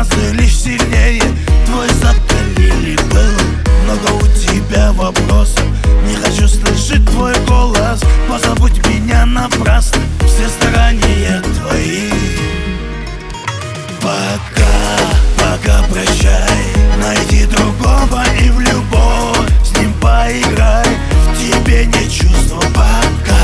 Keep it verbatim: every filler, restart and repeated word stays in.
Слезы лишь сильнее твой закалили был. Много у тебя вопросов, не хочу слышать твой голос. Позабудь меня напрасно, все старания твои. Пока, пока прощай, найди другого и в любовь с ним поиграй. В тебе нет чувства пока.